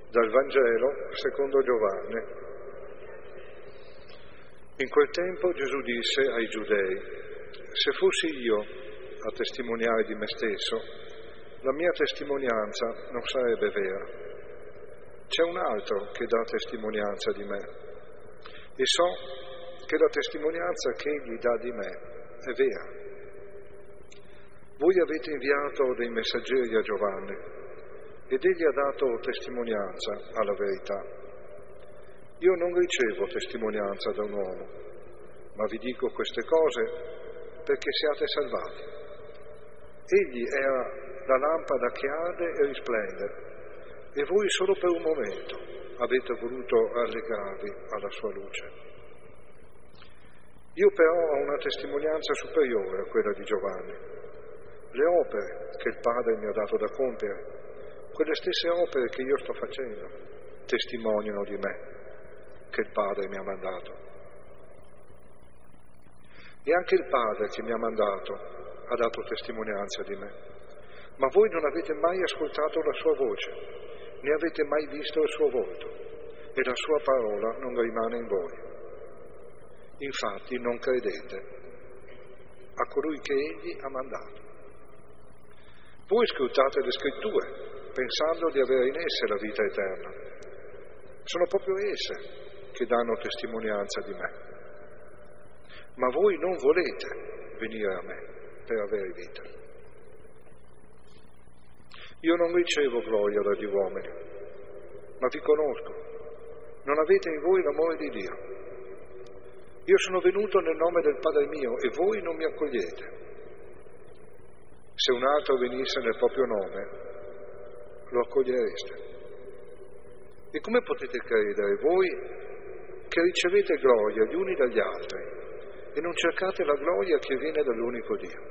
Dal Vangelo secondo Giovanni. In quel tempo Gesù disse ai giudei: se fossi io a testimoniare di me stesso, la mia testimonianza non sarebbe vera. C'è un altro che dà testimonianza di me e so che la testimonianza che egli dà di me è vera. Voi avete inviato dei messaggeri a Giovanni ed egli ha dato testimonianza alla verità. Io non ricevo testimonianza da un uomo, ma vi dico queste cose perché siate salvati. Egli era la lampada che arde e risplende, e voi solo per un momento avete voluto rallegrarvi alla sua luce. Io però ho una testimonianza superiore a quella di Giovanni. Le opere che il Padre mi ha dato da compiere, quelle stesse opere che io sto facendo, testimoniano di me, che il Padre mi ha mandato. E anche il Padre che mi ha mandato ha dato testimonianza di me. Ma voi non avete mai ascoltato la sua voce, né avete mai visto il suo volto, e la sua parola non rimane in voi. Infatti non credete a colui che egli ha mandato. Voi scrutate le scritture, pensando di avere in esse la vita eterna. Sono proprio esse che danno testimonianza di me. Ma voi non volete venire a me per avere vita. Io non ricevo gloria dagli uomini, ma vi conosco. Non avete in voi l'amore di Dio. Io sono venuto nel nome del Padre mio e voi non mi accogliete. Se un altro venisse nel proprio nome, lo accogliereste. E come potete credere voi che ricevete gloria gli uni dagli altri e non cercate la gloria che viene dall'unico Dio?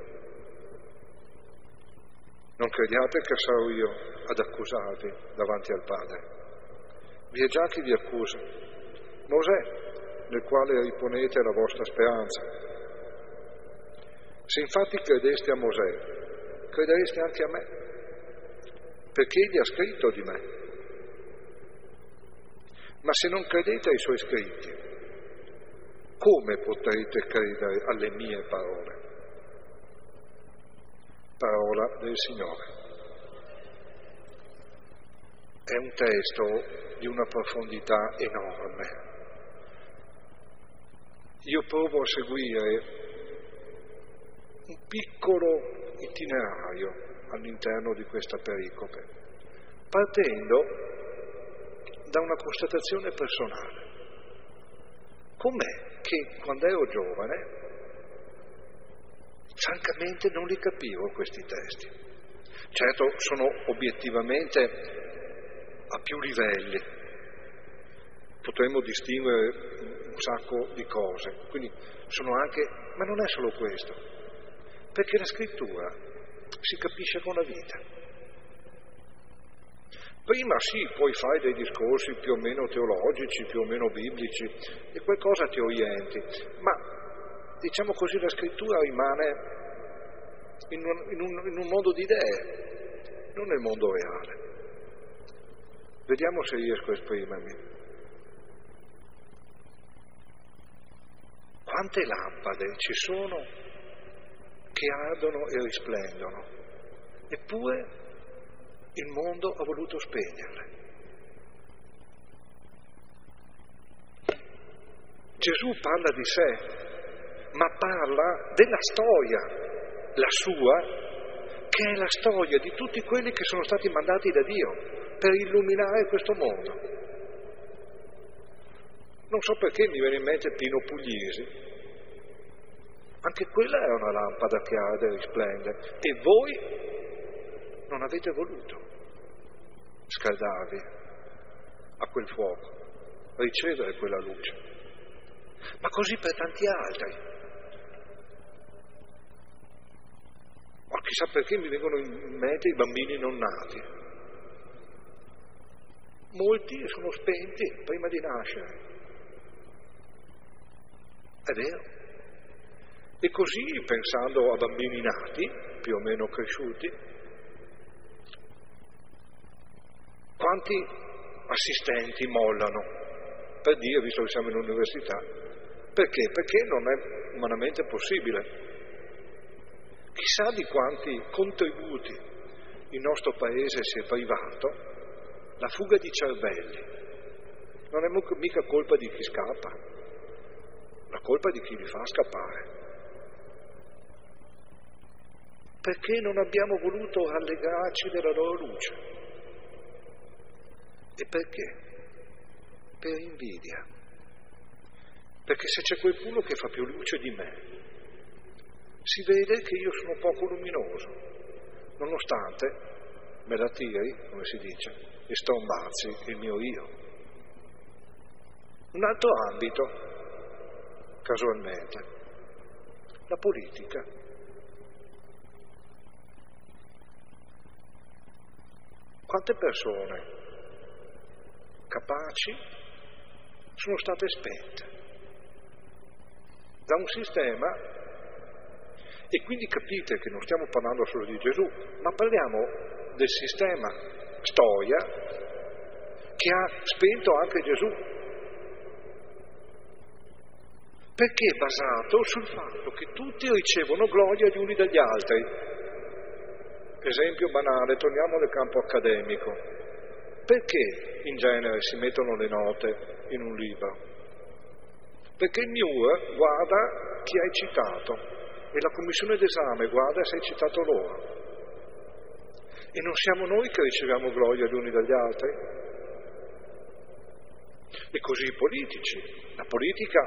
Non crediate che sarò io ad accusarvi davanti al Padre. Vi è già chi vi accusa, Mosè, nel quale riponete la vostra speranza. Se infatti credeste a Mosè, credereste anche a me, perché egli ha scritto di me. Ma se non credete ai suoi scritti, come potrete credere alle mie parole? Parola del Signore. È un testo di una profondità enorme. Io provo a seguire un piccolo itinerario all'interno di questa pericope, partendo da una constatazione personale. Com'è che quando ero giovane, francamente non li capivo questi testi? Certo, sono obiettivamente a più livelli, potremmo distinguere un sacco di cose, quindi sono anche, ma non è solo questo, perché la scrittura si capisce con la vita. Prima sì, puoi fare dei discorsi più o meno teologici, più o meno biblici, e qualcosa ti orienti, ma diciamo così la scrittura rimane in un mondo di idee, non nel mondo reale. Vediamo se riesco a esprimermi. Quante lampade ci sono che ardono e risplendono, eppure il mondo ha voluto spegnerle. Gesù parla di sé, ma parla della storia, la sua, che è la storia di tutti quelli che sono stati mandati da Dio per illuminare questo mondo. Non so perché mi viene in mente Pino Puglisi. Anche quella era una lampada che arde e risplende, e voi non avete voluto scaldarvi a quel fuoco, ricevere quella luce. Ma così per tanti altri. Ma chissà perché mi vengono in mente i bambini non nati. Molti sono spenti prima di nascere. È vero. E così, pensando a bambini nati, più o meno cresciuti, quanti assistenti mollano, per dire, visto che siamo in università. Perché? Perché non è umanamente possibile. Chissà di quanti contributi il nostro paese si è privato, la fuga di cervelli. Non è mica colpa di chi scappa, la colpa è di chi li fa scappare. Perché non abbiamo voluto rallegrarci della loro luce? E perché? Per invidia. Perché se c'è qualcuno che fa più luce di me, si vede che io sono poco luminoso, nonostante me la tiri, come si dice, e strombazzi il mio io. Un altro ambito, casualmente, la politica. Quante persone capaci sono state spente da un sistema, e quindi capite che non stiamo parlando solo di Gesù, ma parliamo del sistema storia che ha spento anche Gesù. Perché è basato sul fatto che tutti ricevono gloria gli uni dagli altri. Esempio banale, torniamo nel campo accademico. Perché in genere si mettono le note in un libro? Perché il MIUR guarda chi hai citato e la commissione d'esame guarda se hai citato loro. E non siamo noi che riceviamo gloria gli uni dagli altri? E così i politici. La politica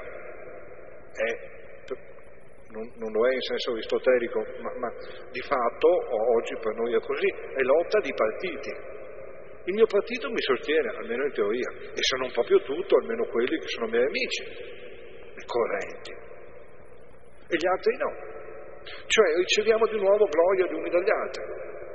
non lo è in senso aristotelico, ma di fatto oggi per noi è così, è lotta di partiti. Il mio partito mi sostiene, almeno in teoria, e se non proprio tutto, almeno quelli che sono miei amici, i correnti, e gli altri no. Cioè riceviamo di nuovo gloria gli uni dagli altri.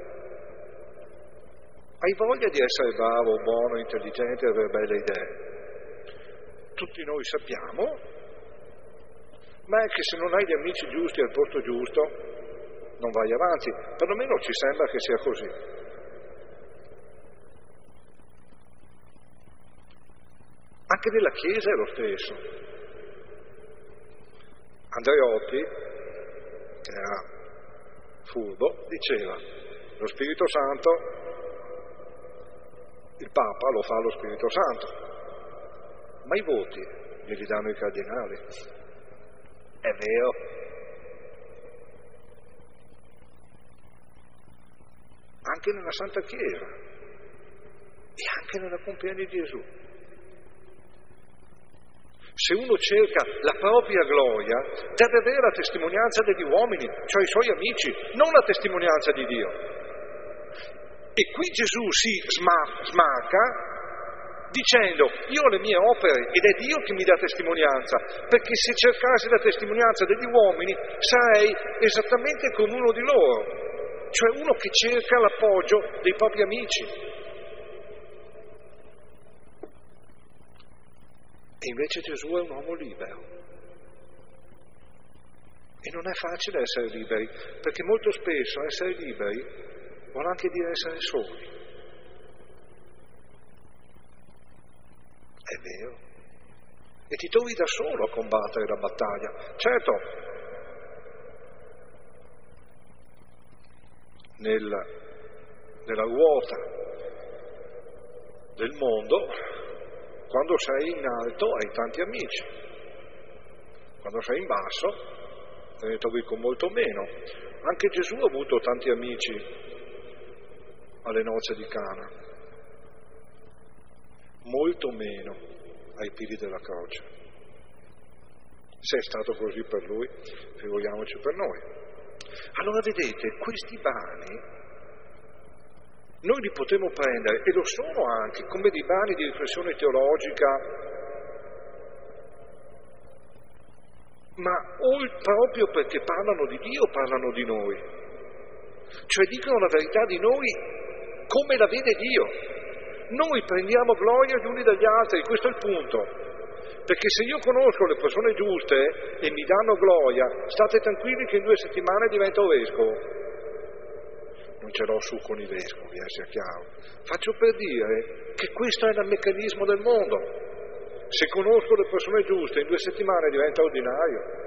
Hai voglia di essere bravo, buono, intelligente e avere belle idee? Tutti noi sappiamo, ma è che se non hai gli amici giusti al posto giusto non vai avanti, perlomeno ci sembra che sia così. Anche nella Chiesa è lo stesso. Andreotti, che era furbo, diceva: lo Spirito Santo, il Papa lo fa lo Spirito Santo, ma i voti glieli danno i cardinali. È vero. Anche nella Santa Chiesa e anche nella compagnia di Gesù. Se uno cerca la propria gloria, deve avere la testimonianza degli uomini, cioè i suoi amici, non la testimonianza di Dio. E qui Gesù si smarca dicendo: io ho le mie opere ed è Dio che mi dà testimonianza, perché se cercassi la testimonianza degli uomini sarei esattamente come uno di loro, cioè uno che cerca l'appoggio dei propri amici. E invece Gesù è un uomo libero. E non è facile essere liberi, perché molto spesso essere liberi vuole anche dire essere soli. È vero. E ti trovi da solo a combattere la battaglia. Certo, nella ruota del mondo, quando sei in alto hai tanti amici, quando sei in basso te ne trovi con molto meno. Anche Gesù ha avuto tanti amici alle nozze di Cana, molto meno ai piedi della croce. Se è stato così per lui, figuriamoci per noi. Allora vedete, questi brani noi li potremo prendere, e lo sono anche, come dei brani di riflessione teologica, ma proprio perché parlano di Dio, parlano di noi. Cioè dicono la verità di noi come la vede Dio. Noi prendiamo gloria gli uni dagli altri, questo è il punto. Perché se io conosco le persone giuste e mi danno gloria, state tranquilli che in 2 settimane divento vescovo. Non ce l'ho su con i vescovi, sia chiaro. Faccio per dire che questo è il meccanismo del mondo. Se conosco le persone giuste, in 2 settimane diventa ordinario.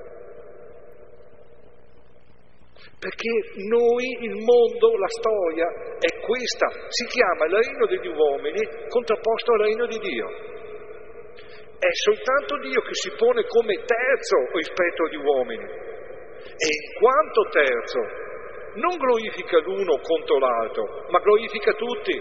Perché noi, il mondo, la storia è questa, si chiama il regno degli uomini contrapposto al regno di Dio. È soltanto Dio che si pone come terzo rispetto agli uomini e in quanto terzo non glorifica l'uno contro l'altro, ma glorifica tutti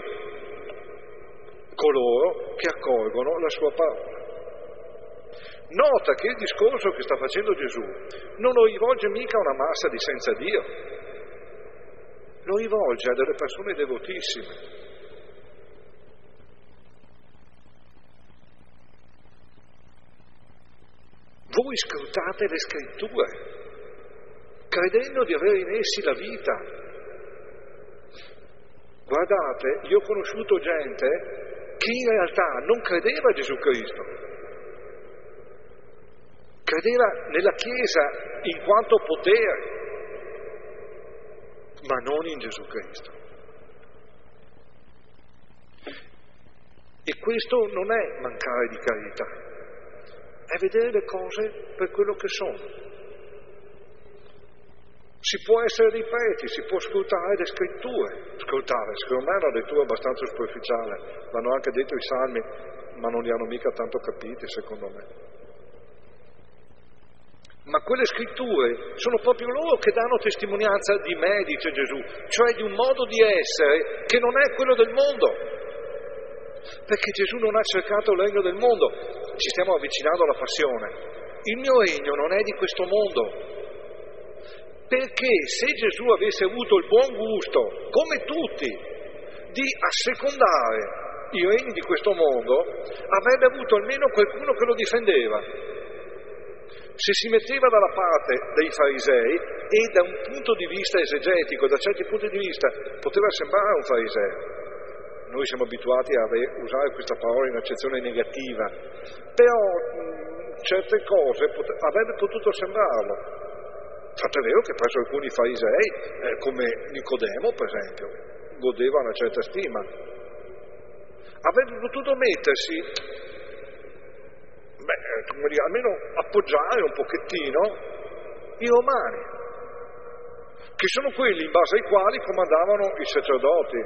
coloro che accolgono la sua parola. Nota che il discorso che sta facendo Gesù non lo rivolge mica a una massa di senza Dio, lo rivolge a delle persone devotissime. Voi scrutate le scritture, credendo di avere in essi la vita. Guardate, io ho conosciuto gente che in realtà non credeva a Gesù Cristo, credeva nella Chiesa in quanto potere, ma non in Gesù Cristo. E questo non è mancare di carità, è vedere le cose per quello che sono. Si può essere dei preti, si può scrutare le scritture, secondo me è una lettura abbastanza superficiale, l'hanno anche detto i salmi, ma non li hanno mica tanto capiti, secondo me. Ma quelle scritture sono proprio loro che danno testimonianza di me, dice Gesù, cioè di un modo di essere che non è quello del mondo. Perché Gesù non ha cercato il regno del mondo, ci stiamo avvicinando alla passione. Il mio regno non è di questo mondo. Perché se Gesù avesse avuto il buon gusto, come tutti, di assecondare i regni di questo mondo, avrebbe avuto almeno qualcuno che lo difendeva. Se si metteva dalla parte dei farisei, e da un punto di vista esegetico, da certi punti di vista, poteva sembrare un fariseo. Noi siamo abituati a usare questa parola in accezione negativa, però certe cose avrebbe potuto sembrarlo. Tanto è vero che presso alcuni farisei, come Nicodemo per esempio, godeva una certa stima. Avrebbe potuto mettersi, almeno appoggiare un pochettino i romani, che sono quelli in base ai quali comandavano i sacerdoti.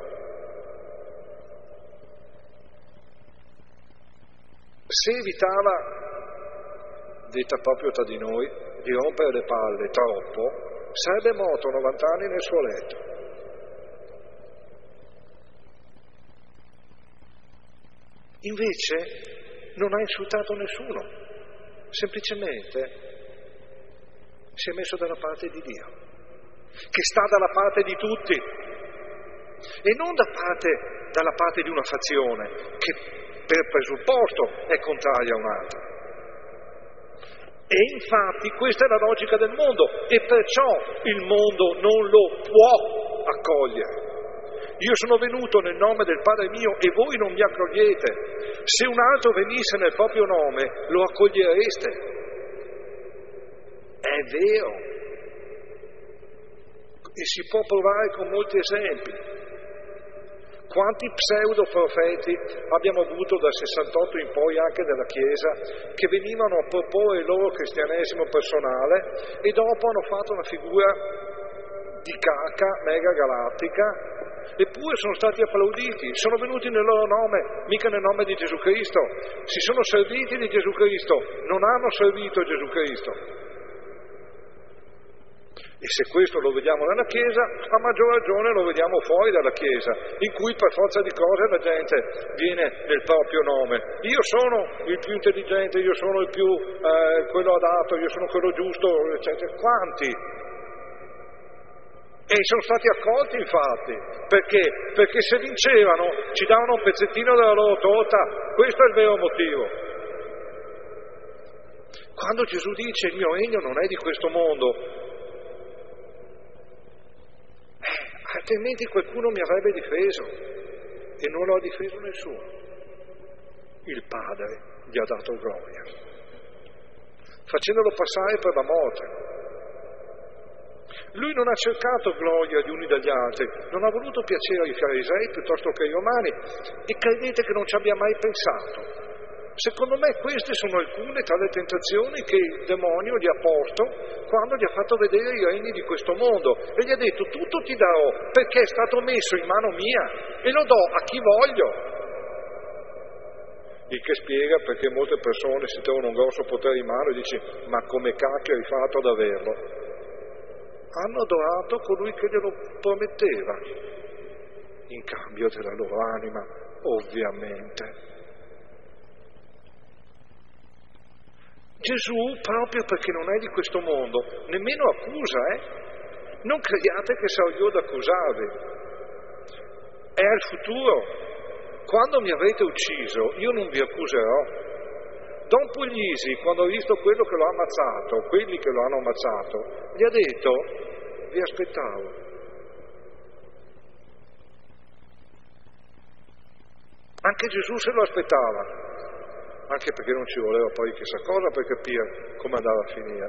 Se evitava, detta proprio tra di noi, di rompere le palle troppo, sarebbe morto 90 anni nel suo letto. Invece non ha insultato nessuno, semplicemente si è messo dalla parte di Dio, che sta dalla parte di tutti e non dalla parte di una fazione che per presupposto è contraria a un'altra. E infatti questa è la logica del mondo e perciò il mondo non lo può accogliere. Io sono venuto nel nome del Padre mio e voi non mi accogliete. Se un altro venisse nel proprio nome lo accogliereste. È vero. E si può provare con molti esempi. Quanti pseudo-profeti abbiamo avuto dal 68 in poi anche della Chiesa che venivano a proporre il loro cristianesimo personale e dopo hanno fatto una figura di cacca mega galattica, eppure sono stati applauditi, sono venuti nel loro nome, mica nel nome di Gesù Cristo, si sono serviti di Gesù Cristo, non hanno servito Gesù Cristo. E se questo lo vediamo nella Chiesa, a maggior ragione lo vediamo fuori dalla Chiesa, in cui per forza di cose la gente viene nel proprio nome. Io sono il più intelligente, io sono il più quello adatto, io sono quello giusto, eccetera. Quanti? E sono stati accolti infatti, perché? Perché se vincevano ci davano un pezzettino della loro torta, questo è il vero motivo. Quando Gesù dice il mio regno non è di questo mondo, altrimenti qualcuno mi avrebbe difeso e non lo ha difeso nessuno. Il Padre gli ha dato gloria, facendolo passare per la morte. Lui non ha cercato gloria gli uni dagli altri, non ha voluto piacere ai farisei piuttosto che ai romani, e credete che non ci abbia mai pensato. Secondo me queste sono alcune tra le tentazioni che il demonio gli ha posto quando gli ha fatto vedere i regni di questo mondo e gli ha detto: tutto ti darò perché è stato messo in mano mia e lo do a chi voglio. Il che spiega perché molte persone si trovano un grosso potere in mano e dici: ma come cacchio hai fatto ad averlo? Hanno adorato colui che glielo prometteva in cambio della loro anima, ovviamente. Gesù, proprio perché non è di questo mondo, nemmeno accusa, Non crediate che sarò io ad accusarvi. È al futuro. Quando mi avrete ucciso, io non vi accuserò. Don Puglisi, quando ha visto quello che lo ha ammazzato, quelli che lo hanno ammazzato, gli ha detto: vi aspettavo. Anche Gesù se lo aspettava. Anche perché non ci voleva poi chissà cosa per capire come andava a finire.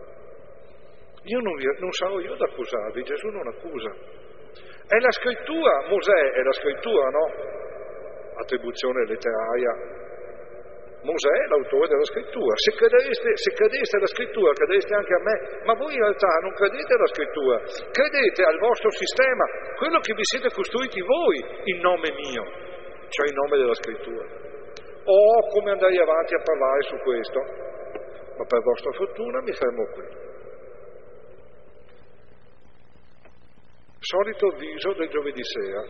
Non sarò io ad accusarvi, Gesù non accusa. È la scrittura, Mosè è la scrittura, no? Attribuzione letteraria. Mosè è l'autore della scrittura. Se credeste alla scrittura, credeste anche a me, ma voi in realtà non credete alla scrittura, credete al vostro sistema, quello che vi siete costruiti voi in nome mio, cioè in nome della scrittura. Come andare avanti a parlare su questo, ma per vostra fortuna mi fermo qui. Solito avviso del giovedì sera: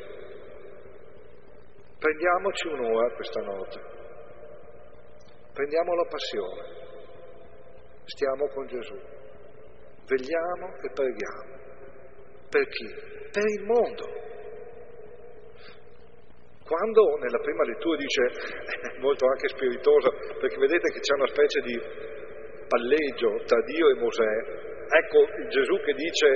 prendiamoci un'ora questa notte, prendiamo la passione, stiamo con Gesù, vegliamo e preghiamo. Per chi? Per il mondo. Quando nella prima lettura dice, molto anche spiritosa, perché vedete che c'è una specie di palleggio tra Dio e Mosè, ecco Dio che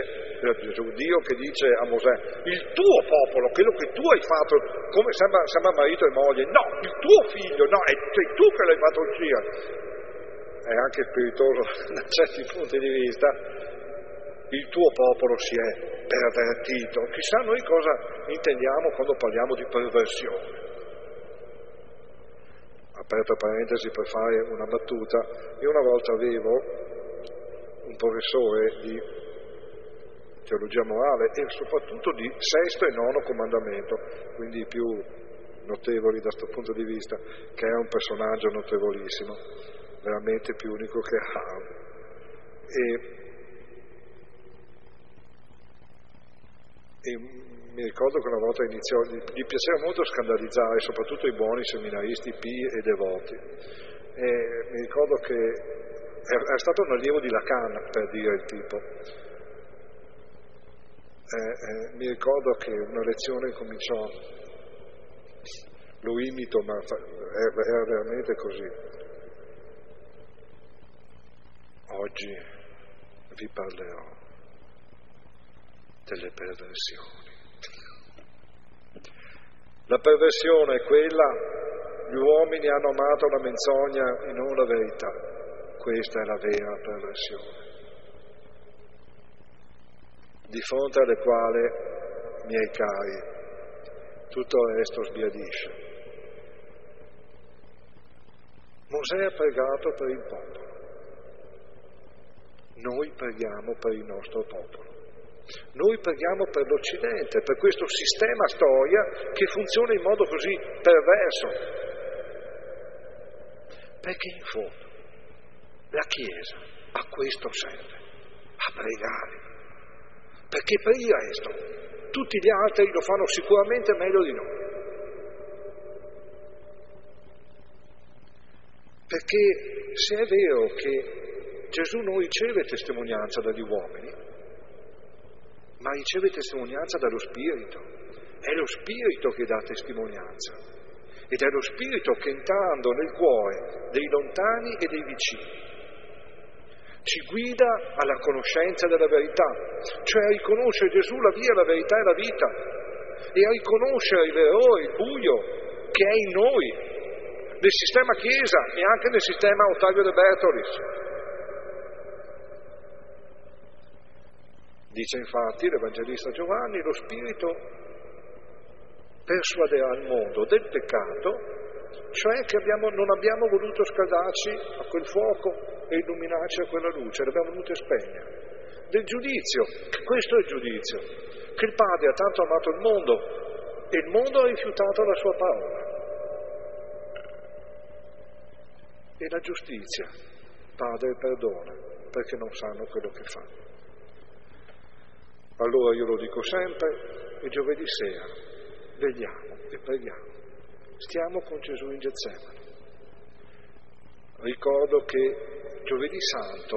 dice a Mosè: il tuo popolo, quello che tu hai fatto, come sembra marito e moglie, no, il tuo figlio, no, sei tu che l'hai fatto uscire. È anche spiritoso da certi punti di vista. Il tuo popolo si è pervertito. Chissà noi cosa intendiamo quando parliamo di perversione. Aperta parentesi per fare una battuta, io una volta avevo un professore di teologia morale e soprattutto di sesto e nono comandamento, quindi i più notevoli da questo punto di vista, che è un personaggio notevolissimo, veramente più unico che Harvard. E mi ricordo che una volta iniziò, gli piaceva molto scandalizzare soprattutto i buoni seminaristi pii e devoti. E mi ricordo che era stato un allievo di Lacan, per dire il tipo. Mi ricordo che una lezione cominciò, lo imito, ma era veramente così. Oggi vi parlerò delle perversioni. La perversione è quella: gli uomini hanno amato la menzogna e non la verità. Questa è la vera perversione, di fronte alle quali, miei cari, tutto il resto sbiadisce. Mosè ha pregato per il popolo, noi preghiamo per il nostro popolo. Noi preghiamo per l'Occidente, per questo sistema storia che funziona in modo così perverso. Perché in fondo la Chiesa a questo serve, a pregare. Perché per il resto tutti gli altri lo fanno sicuramente meglio di noi. Perché se è vero che Gesù non riceve testimonianza dagli uomini, ma riceve testimonianza dallo Spirito. È lo Spirito che dà testimonianza. Ed è lo Spirito che, entrando nel cuore dei lontani e dei vicini, ci guida alla conoscenza della verità, cioè a riconoscere Gesù la via, la verità e la vita, e a riconoscere l'errore, il buio che è in noi, nel sistema Chiesa e anche nel sistema Ottavio De Bertolis. Dice infatti l'Evangelista Giovanni, lo Spirito persuaderà il mondo del peccato, cioè che non abbiamo voluto scaldarci a quel fuoco e illuminarci a quella luce, l'abbiamo voluto spegnere. Del giudizio, che questo è il giudizio, che il Padre ha tanto amato il mondo e il mondo ha rifiutato la sua parola. E la giustizia, Padre perdona, perché non sanno quello che fanno. Allora io lo dico sempre, il giovedì sera vediamo e preghiamo, stiamo con Gesù in Getsemani. Ricordo che giovedì santo,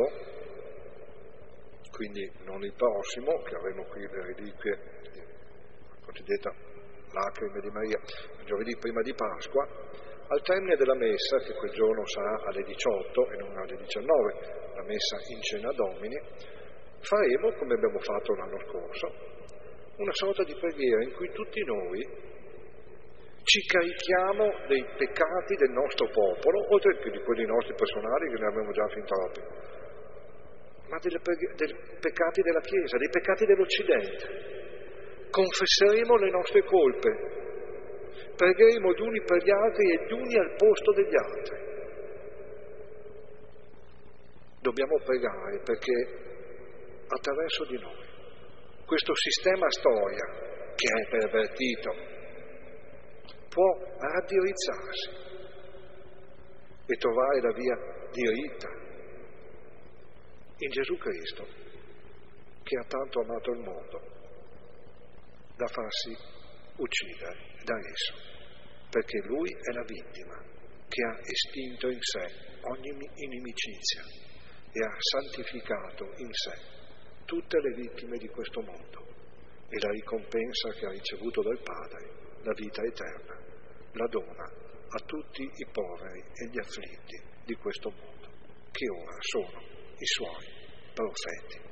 quindi non il prossimo, che avremo qui le reliquie, la cosiddetta lacrime di Maria, giovedì prima di Pasqua, al termine della messa, che quel giorno sarà alle 18 e non alle 19, la messa in Cena Domini, faremo, come abbiamo fatto l'anno scorso, una sorta di preghiera in cui tutti noi ci carichiamo dei peccati del nostro popolo, oltre che di quelli nostri personali, che ne abbiamo già fin troppi, ma dei peccati della Chiesa, dei peccati dell'Occidente. Confesseremo le nostre colpe, pregheremo gli uni per gli altri e gli uni al posto degli altri. Dobbiamo pregare perché attraverso di noi questo sistema storia, che è pervertito, può raddirizzarsi e trovare la via diritta in Gesù Cristo, che ha tanto amato il mondo da farsi uccidere da esso, perché Lui è la vittima che ha estinto in sé ogni inimicizia e ha santificato in sé tutte le vittime di questo mondo, e la ricompensa che ha ricevuto dal Padre, la vita eterna, la dona a tutti i poveri e gli afflitti di questo mondo, che ora sono i Suoi profeti.